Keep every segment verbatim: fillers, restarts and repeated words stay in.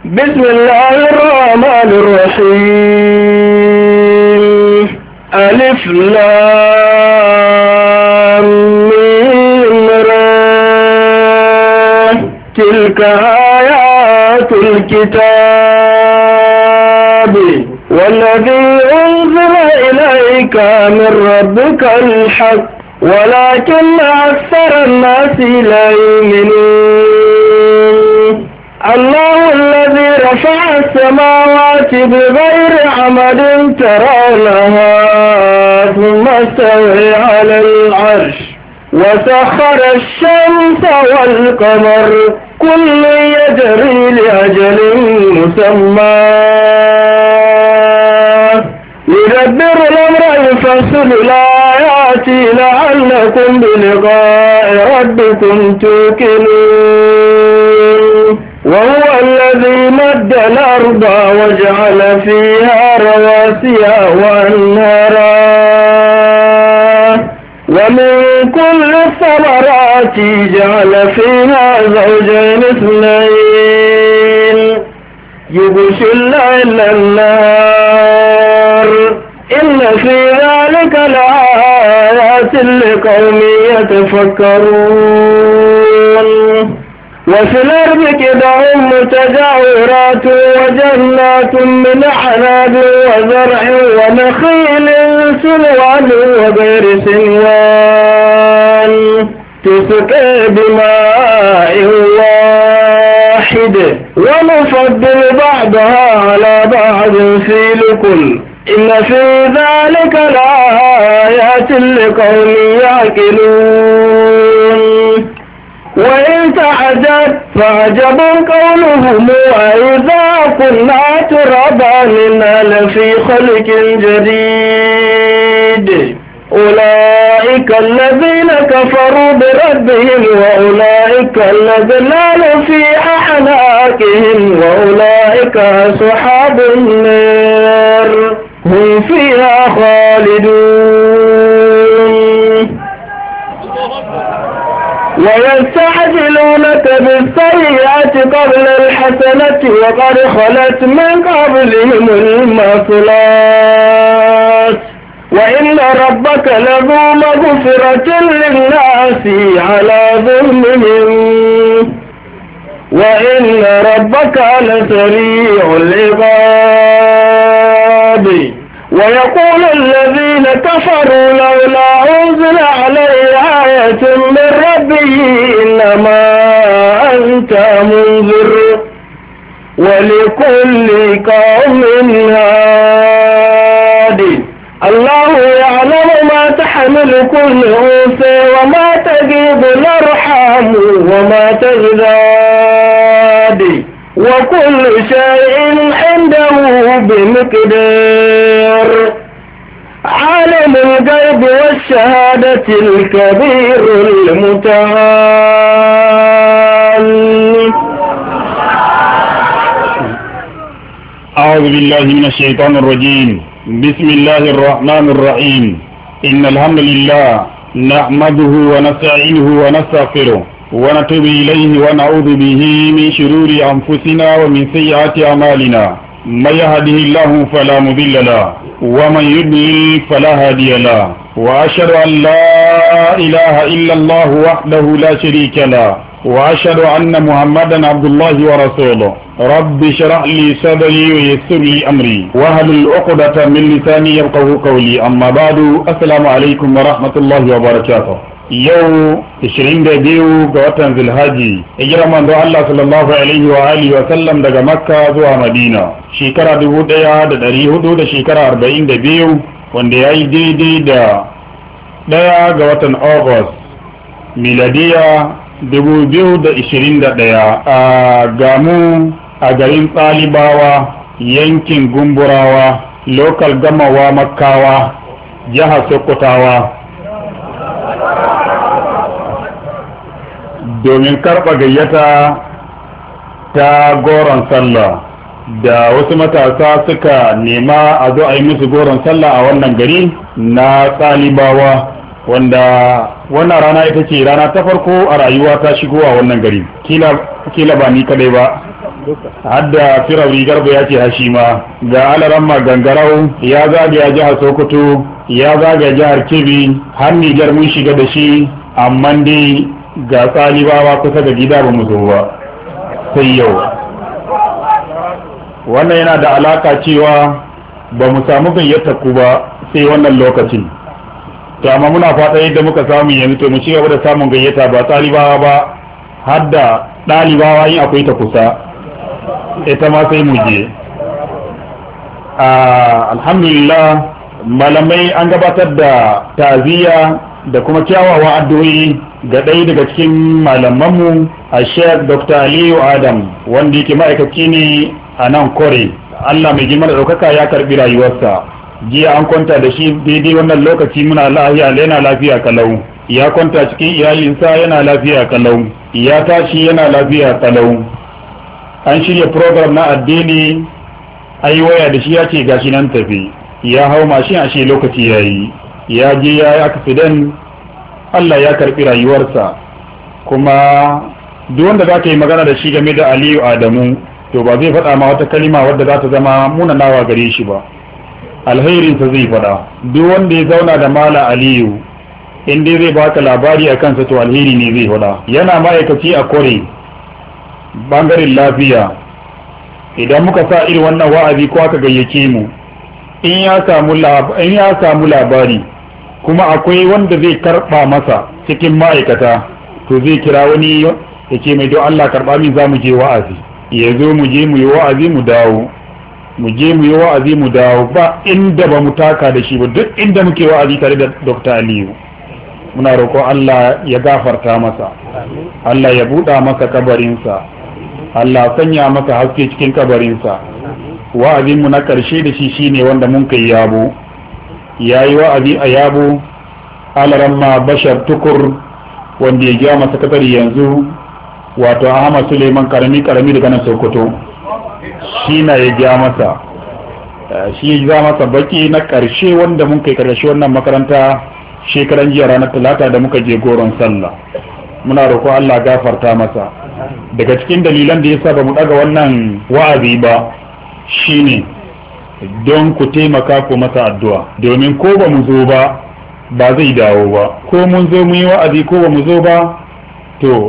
بسم الله الرحمن الرحيم ألف لام ميم را تلك آيات الكتاب والذي أنزل إليك من ربك الحق ولكن أكثر الناس لا يؤمنون. الله الذي رفع السماوات بغير عمد ترونها ثم استوى على العرش وسخر الشمس والقمر كل يجري لأجل مسمى يدبر الأمر يفصل الآيات لعلكم بلقاء ربكم توقنون. وهو الذي مد الأرض وجعل فيها رواسي وأنهارا ومن كل الثمرات جعل فيها زوجين اثنين يغشي الليل النهار إن في ذلك لآيات لقوم يتفكرون. وفي الأرض قطع متجاورات وجنات من أعناب وزرع ونخيل سنوان وغير سنوان تسقى بماء واحد ونفضل بعضها على بعض في لكل إن في ذلك لآيات لقوم يعقلون. وإن تعجب فعجب قولهم أإذا كنا ترابا إنا لفي خلق جديد أولئك الذين كفروا بربهم وأولئك الذين في أعناقهم وأولئك أصحاب النار هم فيها خالدون. ويستعجلونك بالسيئات قبل الحسنة وقد خلت من قبلهم المثلات وإن ربك لذو مغفرة للناس على ظلمهم وإن ربك لسريع العقاب. ويقول الذين كفروا لولا أنزل عليه آية من ربه إنما أنت منذر ولكل قوم هادي. الله يعلم ما تحمل كل أنثى وما تغيض الأرحام وما تزداد وكل شيء عنده بمقدار. عالم الغيب والشهادة الكبير المتعال. أعوذ بالله من الشيطان الرجيم. بسم الله الرحمن الرحيم. إن الحمد لله نحمده ونستعينه ونستغفره ونتوب إليه ونعوذ به من شرور أنفسنا ومن سيئات أعمالنا. من يهده الله فلا مضل له ومن يضلل فلا هادي له وأشهد أن لا إله إلا الله وحده لا شريك له وأشهد أن محمدا عبد الله ورسوله. رب اشرح لي صدري ويسر لي أمري واحلل عقدة من لساني يفقهوا قولي. أما بعد السلام عليكم ورحمة الله وبركاته. yau ishirin da biyu ga watan Zulhaji hijirar manzo Allah sallallahu alaihi wa alihi wa sallam daga Makka zuwa Madina shekara dubu ɗaya da ɗari hudu da shekara arba'in da biyu wanda ya yi daidai da ɗaya ga watan August miladiya dubu biyu da ishirin da ɗaya a gamu a garin Tsalibawa yankin Gumburawa local gamawa Makkawa jihar Sokotawa domin karɓa gayyata ta goron sallah da wasu matasa suka nema a zo a yi musu goron sallah a wannan gari na Tsalibawa wanda wannan rana ita ce rana ta farko a rayuwa ta shigo a wannan gari kila kila ba ni kadai ba hadda Firauni Garba ya ce hashima ga Alaramma Gangarau ya zagaya jihar Sokoto ya zagaya jihar Kebbi har Nijar mun shiga da shi amma dai ga tsalibawa kusa da gida ba mu zo ba sai yau. Wannan yana da alaka cewa ba mu samu gayyatar ku ba sai wannan lokacin, to amma muna fata yadda muka samu yanzu to mu ci gaba da samun gayyata ba tsalibawa ba har da ɗalibawa yin akwai ta kusa ita ma sai mu je. Alhamdulillah malamai an gabatar da ta'aziyya da kuma kyawawan addu'o'i ga ɗaya daga cikin malamanmu a Sheikh Doctor Aliyu Adam wanda yake ma'aikaci ne a nan Kore. Allah mai girma da ɗaukaka ya karɓi rayuwarsa. Jiya an kwanta da shi daidai wannan lokaci muna lafiya yana lafiya kalau. Ya kwanta cikin iyalinsa yana lafiya kalau. Ya tashi yana lafiya kalau. An shirya program na addini ai waya da shi ya ce gashi nan tafi. Ya hau mashin a shi lokaci yayi. Ya je ya yi accident Allah ya karɓi rayuwarsa. Kuma duk wanda za ka yi magana da shi game da Aliyu Adamu to ba zai faɗa ma wata kalima wadda za ta zama munanawa gare shi ba, alherinsa zai faɗa. Duk wanda ya zauna da Mala Aliyu in dai zai baka labari a kansa to alheri ne zai faɗa. Yana ma'aikaci a Kore bangaren lafiya. Idan muka sa irin wannan wa'azi ko aka gayyace mu in ya samu in ya samu labari kuma akwai wanda zai karɓa masa cikin ma'aikata to zai kira wani ya ce mai don Allah karɓa min za mu je wa'azi. Ya zo mu je mu yi wa'azi mu dawo, mu je mu yi wa'azi mu dawo, ba inda ba mu taka da shi ba, duk inda muke wa'azi tare da Doctor Aliyu. Muna roƙon Allah ya gafarta masa, Allah ya buɗa masa kabarinsa, Allah sanya masa haske cikin kabarinsa. Wa'azin mu na ƙarshe da shi shine wanda mun kai Yabo, yayi wa'azi a Yabo. Alaramma Bashar Tukur wanda ya ja masa sakatare yanzu wato Ahmad Suleiman karami karami daga nan Sokoto shi na ya ja masa shi ya ja masa baki na karshe wanda mun kai karshe wannan makaranta shekaran jiya ranar talata da muka je goron sallah. Muna roƙo Allah gafarta masa. Daga cikin dalilan da yasa ba mu daga wannan wa'azi ba shine don ku taimaka ku masa addu'a, domin ko ba mu zo ba ba zai dawo ba, ko mun zo mu yi wa'azi ko ba mu zo ba to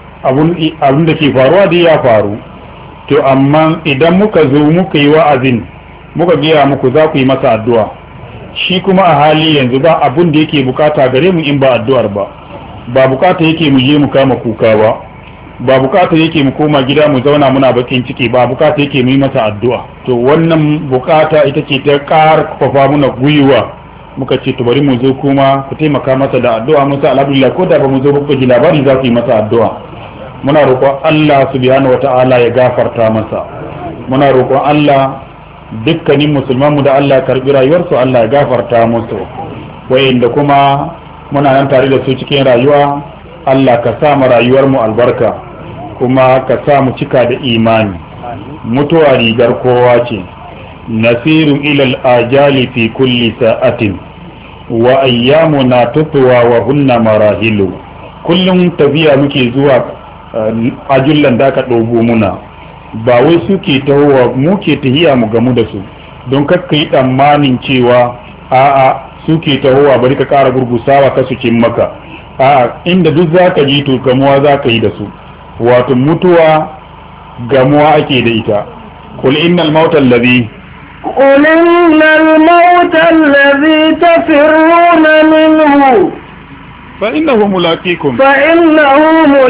abin da ke faruwa dai ya faru. To amma idan muka zo muka yi wa'azin muka gaya muku za ku yi masa addu'a, shi kuma a hali yanzu ba abin da yake bukata gare mu in ba addu'ar ba. Ba bukata yake mu je mu kama kuka ba, ba bukata yake mu koma gida mu zauna muna bakin ciki, ba bukata yake mu yi masa addu'a. To wannan bukata ita ce ta karfafa muna gwiwa muka ce to bari mu zo kuma ku taimaka masa da addu'a. Musa alhamdulillah ko da ba mu zo ba ku ji labari za ku yi masa addu'a. Muna roƙon Allah subhanahu wata'ala ya gafarta masa. Muna roƙon Allah dukkanin musulman mu da Allah ya karbi rayuwarsu Allah ya gafarta musu, wayanda kuma muna nan tare da su cikin rayuwa Allah ka sa mu rayuwar mu albarka, kuma ka sa mu cika da imani. Mutuwa rigar kowa ce. Nasiru ila al-ajali fi kulli sa'atin wa ayyamuna tutwa wa hunna marahilu. Kullum tafiya muke zuwa ajullan da aka ɗogo muna, ba wai suke tahowa muke tahiya mu gamu da su, don kakka yi tsammanin cewa a'a suke tahowa bari ka ƙara gurgusawa ka su cin maka. A'a inda duk za ka ji to gamuwa za ka yi da su, wato mutuwa gamuwa ake da ita. Qul innal mauta alladhi قل إن الموت الذي تفرون منه فإنه ملاقيكم فإنه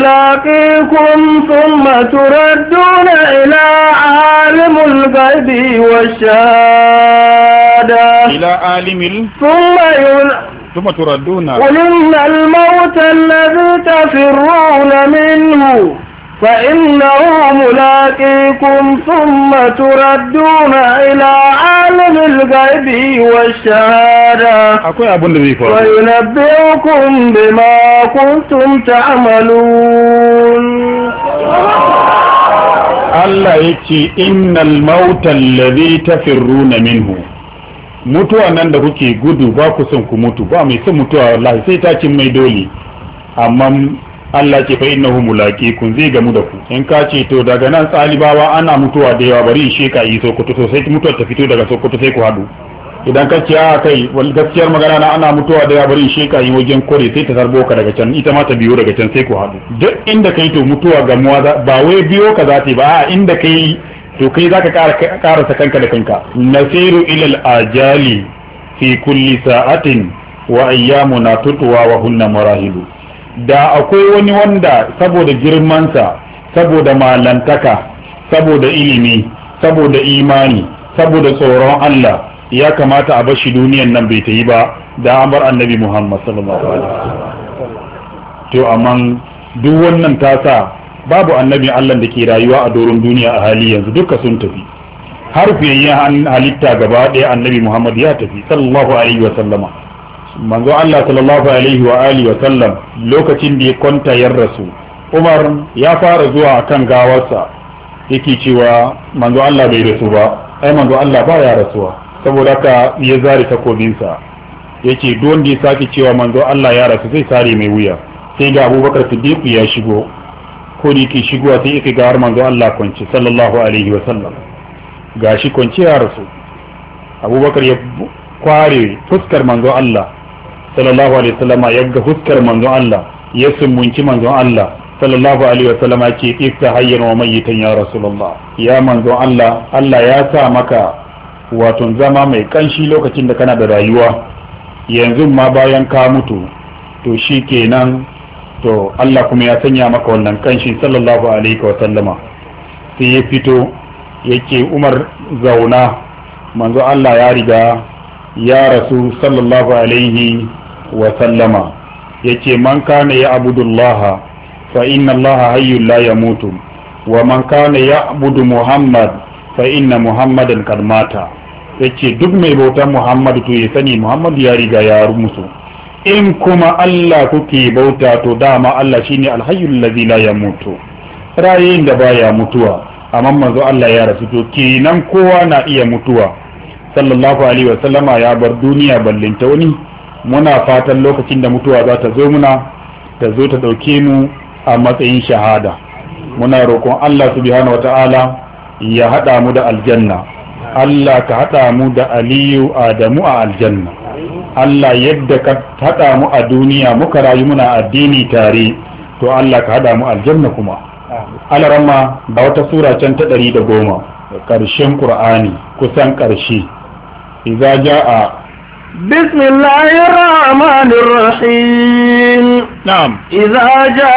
ملاقيكم ثم تردون إلى عالم الغيب والشهادة إلى عالم ال... ثم يل... ثم تردون. قل إن الموت الذي تفرون منه فإنه ملاقيكم ثم تردون إلى عالم الغيب والشهادة وينبئكم بما كنتم تعملون. Allah yake innal mauta alladhi tafirruna minhu, mutuwa nan da kuke gudu ba ku son ku mutu, ba mai son mutuwa wallahi sai ta cin mai dole, amma Allah ce fa innahu mulaqikum zai gamu da ku in ka ce to daga nan tsalibawa ana mutuwa da yawa bari in sheka yi Sokoto to sai mutuwar ta fito daga Sokoto sai ku hadu idan ka ce a kai wal gaskiyar magana na ana mutuwa da yawa bari in sheka yi wajen kore sai ta sarbo ka daga can ita ma ta biyo daga can sai ku hadu duk inda kai to mutuwa gamuwa ba wai biyo ka za ta ba a inda kai to kai zaka karasa kanka da kanka nasiru ilal ajali fi kulli sa'atin wa ayyamuna tutwa wa hunna marahilu da akwai wani wanda saboda girmansa saboda malantaka saboda ilimi saboda imani saboda tsoron Allah ya kamata a bashi duniyan nan bai ta yi ba da an bar annabi Muhammad sallallahu alaihi wasallam to amma duk wannan ta sa babu annabi Allah da ke rayuwa a doron duniya a hali yanzu duka sun tafi har fiyayyen halitta gaba ɗaya annabi Muhammad ya tafi sallallahu alaihi wasallama manzo Allah sallallahu alaihi wa alihi wa sallam lokacin da ya kwanta yar rasu Umar ya fara zuwa akan gawarsa yake cewa manzo Allah bai rasu ba ai manzo Allah ba ya rasuwa saboda ka ya zare takobinsa yace duk wanda ya sake cewa manzo Allah ya rasu zai sare mai wuya sai ga Abubakar Siddiq ya shigo ko da yake shigowa sai yake ga har manzo Allah kwance sallallahu alaihi wa sallam gashi kwance ya rasu Abubakar ya kware fuskar manzo Allah sallallahu alaihi wasallama ya ga fuskar manzon Allah ya sumunci manzon Allah sallallahu alaihi wasallama ce ifta hayyan wa mayyitan ya rasulullah ya manzon Allah Allah ya sa maka wato zama mai kanshi lokacin da kana da rayuwa yanzu ma bayan ka mutu to shikenan to Allah kuma ya sanya maka wannan kanshi sallallahu alaihi wasallama sai ya fito yake Umar zauna manzon Allah ya riga ya rasu sallallahu alaihi wa sallama yace man kana ya abudullaha fa inna allaha hayyul la yamutu wa man kana ya abudu muhammad fa inna muhammadan kad mata yace duk mai bautan muhammad to ya sani muhammad ya riga ya mutu in kuma Allah kuke bauta to dama Allah shine alhayyul ladzi la yamutu rayin da baya mutuwa amma manzo Allah ya rasu to kenan kowa na iya mutuwa sallallahu alaihi wa sallama ya bar duniya ballinta wani muna fatan lokacin da mutuwa za ta zo muna ta zo ta ɗauke mu a matsayin shahada muna roƙon Allah subhanahu wata'ala ya haɗa mu da aljanna Allah ka haɗa mu da Aliyu Adamu a aljanna Allah yadda ka haɗa mu a duniya muka rayu muna addini tare to Allah ka haɗa mu aljanna kuma alarama da wata sura can ta ɗari da goma ƙarshen Qur'ani kusan ƙarshe idza jaa بسم الله الرحمن الرحيم نعم إذا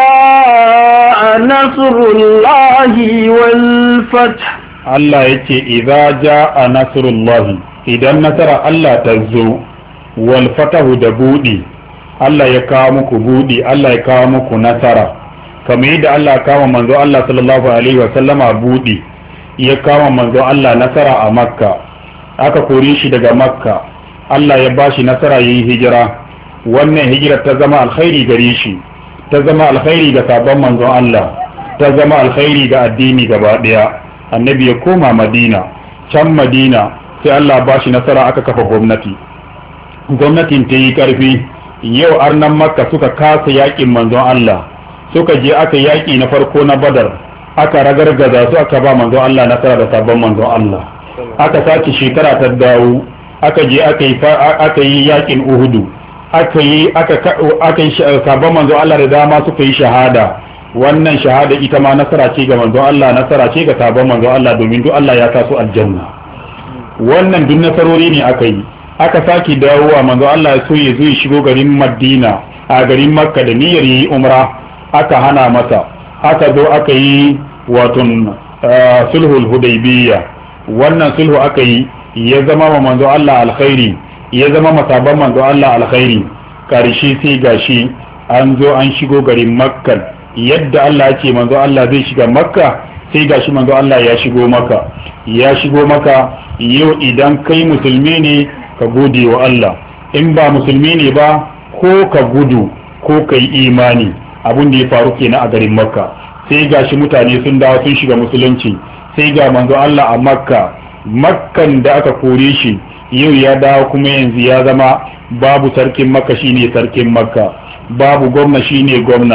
جاء نصر الله والفتح الله يتي إذا جاء نصر الله إذا نصر الله تزو والفتح دبودي الله يكامك بودي الله يكامك نصر كما يدى الله كام منذ الله صلى الله عليه وسلم بودي يكام منذ الله نصر مكة aka kore shi daga makka Allah ya bashi nasara yayi hijira wannan hijira ta zama alkhairi gare shi ta zama alkhairi ga sabon manzon Allah ta zama alkhairi ga addini gaba daya annabi ya koma Madina can Madina sai Allah bashi nasara aka kafa gwamnati gwamnatin ta yi karfi yau arnan makka suka kasa yakin manzon Allah suka je aka yaki na farko na Badar aka ragargaza su aka ba manzon Allah nasara da sabon manzon Allah aka sake shekara ta dawo aka je aka yi aka yi yakin Uhudu aka yi aka aka yi sabon manzo Allah da dama suka yi shahada wannan shahada ita ma nasara ce ga manzo Allah nasara ce ga sabon manzo Allah domin duk Allah ya taso aljanna wannan duk nasarori ne aka yi aka sake dawowa manzo Allah ya so ya zo ya shigo garin Madina a garin Makka da niyyar yi umra aka hana masa aka zo aka yi waton sulhul hudaybiyya wannan sulhu aka yi ya zama wa manzo Allah alkhairi ya zama masaban manzo Allah alkhairi karshe sai gashi an zo an shigo garin Makka yadda Allah ya ce manzo Allah zai shiga Makka sai gashi manzo Allah ya shigo Makka ya shigo Makka yau idan kai musulmi ne ka gode wa Allah in ba musulmi ne ba ko ka gudu ko kai imani abun da ya faru kenan a garin Makka sai gashi mutane sun dawo sun shiga musulunci sai ga manzo Allah a Makka Makkan da aka kore shi yau ya dawo kuma yanzu ya zama babu sarkin Makka shine sarkin Makka babu gwamna shine gwamna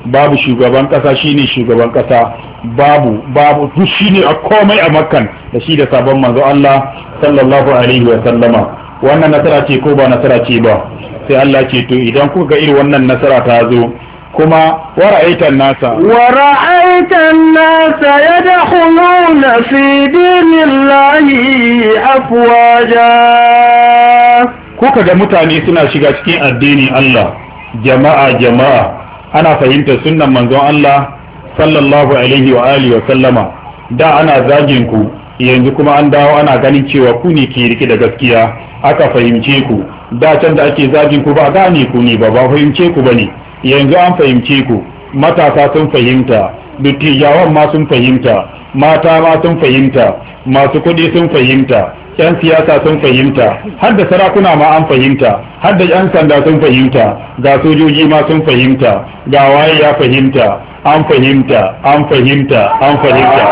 babu shugaban kasa shine shugaban kasa babu babu duk shine a komai a makkan da shi da sabon manzo Allah sallallahu alaihi wa sallama wannan nasara ce ko ba nasara ce ba sai Allah ce to idan kuka ga irin wannan nasara ta zo kuma wara'aitan nasa wara'aitan nasa yadkhuluna fi dinillahi afwaja kuka ga mutane suna shiga cikin addinin Allah jama'a jama'a ana fahimtar sunnan manzon Allah sallallahu alaihi wa alihi wa sallama da ana zagin ku yanzu kuma an dawo ana ganin cewa ku ne ke rike da gaskiya aka fahimce ku da can da ake zagin ku ba gane ku ne ba ba fahimce ku bane yanzu an fahimce ku matasa sun fahimta dattijawan ma sun fahimta mata ma sun fahimta masu kuɗi sun fahimta yan siyasa sun fahimta har da sarakuna ma an fahimta har da yan sanda sun fahimta ga sojoji ma sun fahimta ga waye ya fahimta an fahimta an fahimta an fahimta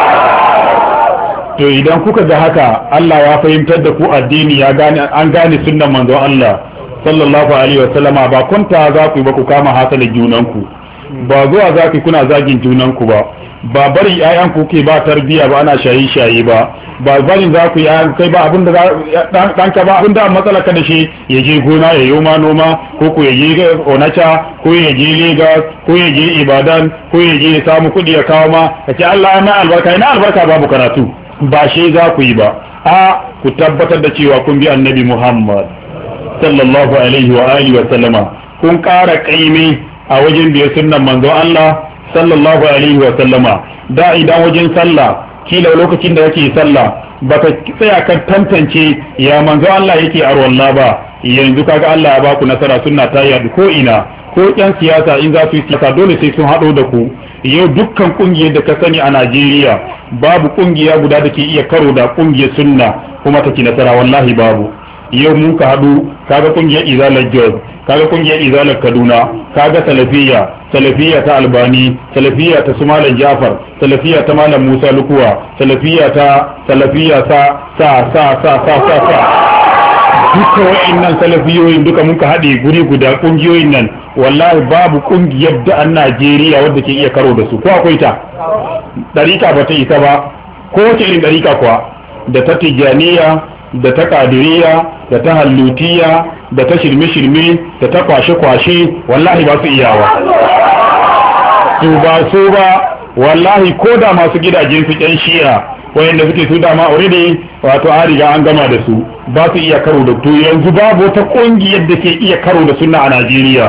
to idan kuka ga haka Allah ya fahimtar da ku addini ya gane an gane sunnan manzon Allah sallallahu alaihi wa sallama ba kunta za ku ba ku kama hasalin junanku ba zuwa za ku kuna zagin junanku ba ba bari ƴaƴan ku ke ba tarbiya ba ana shayi shayi ba ba bari za ku ƴaƴan kai ba abinda dan ka ba abinda matsala ka da shi ya je gona ya yi ma noma ko ko ya je Onacha ko ya je Lagos ko ya je Ibadan ko ya je ya samu kuɗi ya kawo ma kace Allah ya albarka ina albarka babu karatu ba shi za ku yi ba a ku tabbatar da cewa kun bi annabi Muhammad sallallahu alaihi wa alihi wa sallama kun ƙara kaimi a wajen biyar sunnan manzo Allah sallallahu alaihi wa sallama da idan wajen sallah kila lokacin da yake sallah baka tsaya kan tantance ya manzo Allah yake arwalla ba yanzu kaga Allah ya ba ku nasara sunna ta yadu ko ina ko ƴan siyasa in za su yi siyasa dole sai sun haɗo da ku yau dukkan kungiyar da ka sani a Najeriya babu kungiya guda da ke iya karo da kungiyar sunna kuma take nasara wallahi babu yau mun ka haɗu kaga kungiyar izalar Jos kaga kungiyar izalar Kaduna kaga salafiya salafiya ta Albani salafiya ta su Malam Jafar salafiya ta Malam Musa Lukuwa salafiya ta salafiya ta sa sa sa sa sa sa duka wa'annan salafiyoyin duka mun ka haɗe guri guda kungiyoyin nan wallahi babu kungiyar da a Najeriya wadda ke iya karo da su ko akwai ta ɗarika ba ta isa ba ko wace irin ɗarika kuwa da ta Tijjaniya da ta Kadiriya da ta Hallutiya da ta shirme-shirme da ta kwashe-kwashe wallahi ba su iyawa su ba su ba wallahi ko da masu gidajen su ƴan shi'a wayanda suke su dama already wato an riga an gama da su ba su iya karo da to yanzu babu wata kungiyar da ke iya karo da sunna a Najeriya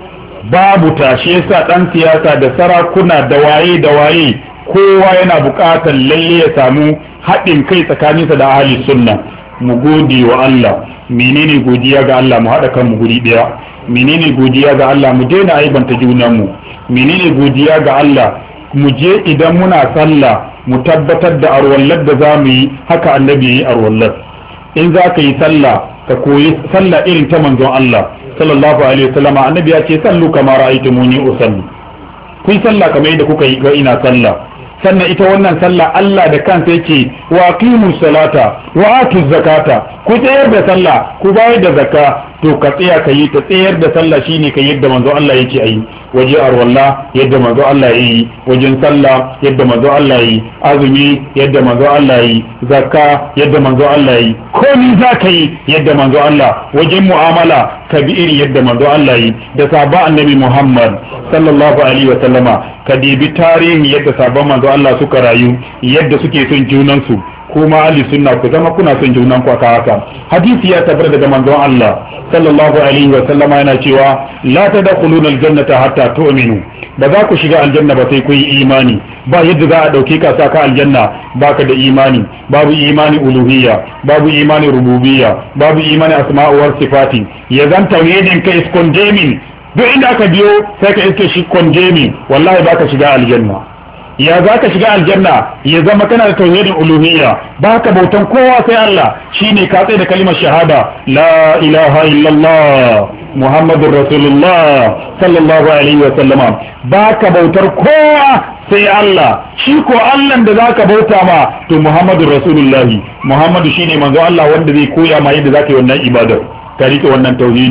babu ta shi yasa dan siyasa da sarakuna da waye da waye kowa yana buƙatar lalle ya samu haɗin kai tsakaninsa da ahli sunna mu gode wa Allah menene godiya ga Allah mu haɗa kanmu guri ɗaya menene godiya ga Allah mu daina aibanta junanmu menene godiya ga Allah mu je idan muna sallah mu tabbatar da arwallar da za mu yi haka annabi ya yi arwallar in za ka yi sallah ka koyi sallah irin ta manzon Allah sallallahu alaihi wasallam annabi ya ce sallu kama ra'aytumuni usalli ku yi sallah kamar yadda kuka yi ga ina sallah sannan ita wannan sallah Allah da kansa yake wa aqimu salata wa atu zakata ku tsayar da sallah ku bayar da zakka to ka tsaya ka yi ta tsayar da sallah shine ka yadda manzo Allah yake ayi waje arwalla yadda manzo Allah yi wajen sallah yadda manzo Allah yi azumi yadda manzo Allah yi zakka yadda manzo Allah yi komai za ka yi yadda manzo Allah wajen mu'amala ka bi iri yadda manzo Allah yi da sahaba annabi Muhammad sallallahu alaihi wa sallama ka dibi tarihi yadda sabon manzo Allah suka rayu yadda suke son junan su kuma ahli sunna ku zama kuna son junan ku haka hadisi ya tabbata daga manzon Allah sallallahu alaihi wa sallama yana cewa la tadkhuluna aljannata hatta tu'minu ba za ku shiga aljanna ba sai ku yi imani ba yadda za a dauke ka saka aljanna baka da imani babu imani uluhiyya babu imani rububiyya babu imani asma'u wa sifati ya zanta tauhidin ka is condemning duk inda aka biyo sai ka iske shi condemning wallahi baka shiga aljanna ya za ka shiga aljanna ya zama kana da tauhidin uluhiyya ba ka bautan kowa sai Allah shine ka tsaye da kalimar shahada la ilaha illallah muhammadur rasulullah sallallahu alaihi wa sallama ba ka bautar kowa sai Allah shi ko Allah da zaka bauta ma to muhammadur rasulullah muhammadu shine manzo Allah wanda zai koya ma yadda zaka yi wannan ibadar ka rike wannan tauhidi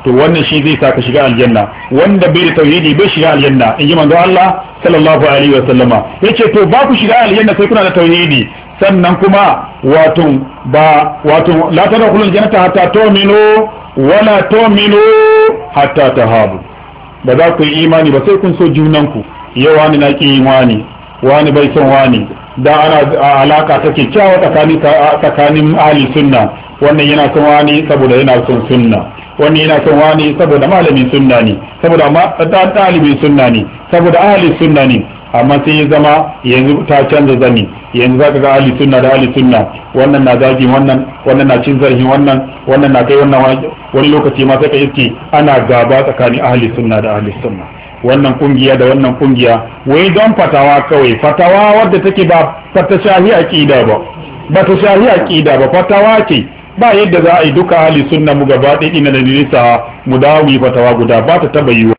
to wannan shi zai sa ka shiga aljanna wanda bai da tauhidi bai shiga aljanna in ji manzo Allah sallallahu alaihi wa sallama yace to ba ku shiga aljanna sai kuna da tauhidi sannan kuma wato ba wato la tadkhulul jannata hatta tu'minu wala tu'minu hatta tahabu ba za ku yi imani ba sai kun so junanku yau wani na ki wani wani bai son wani da ana alaka ta kyakkyawa tsakanin tsakanin ahli sunna wannan yana son wani saboda yana son sunna wannan yana son wani saboda malamin sunna ne saboda dan talibin sunna ne saboda ahli sunna ne amma sai ya zama yanzu ta canza zani yanzu zaka ga ahli sunna da ahli sunna wannan na zagi wannan wannan na cin zarhi wannan wannan na kai wannan wani lokaci ma sai ka iske ana gaba tsakanin ahli sunna da ahli sunna wannan kungiya da wannan kungiya wai don fatawa kawai fatawa wadda take ba fata shahi aqida ba ba ta shahi aqida ba fatawa ce ba yadda za a yi duka ahli sunna mu gaba ɗaya ina da nisa mu dawo mu yi fatawa guda ba ta taba yiwa